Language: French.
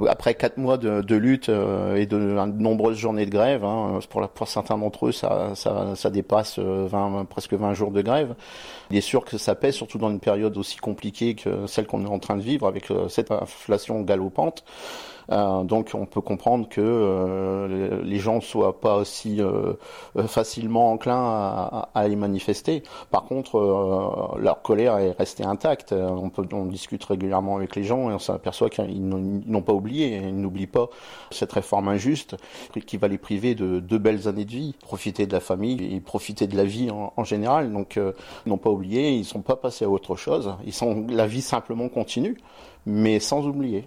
Après 4 mois de lutte et de nombreuses journées de grève, hein, pour certains d'entre eux, ça dépasse 20, presque 20 jours de grève. Il est sûr que ça pèse, surtout dans une période aussi compliquée que celle qu'on est en train de vivre, avec cette inflation galopante. Donc on peut comprendre que les gens ne soient pas aussi facilement enclins à aller manifester. Par contre, leur colère est restée intacte. On discute régulièrement avec les gens et on s'aperçoit qu'ils n'ont pas oublié. Ils n'oublient pas cette réforme injuste qui va les priver de 2 belles années de vie. Profiter de la famille et profiter de la vie en général. Donc ils n'ont pas oublié, ils ne sont pas passés à autre chose. La vie simplement continue, mais sans oublier.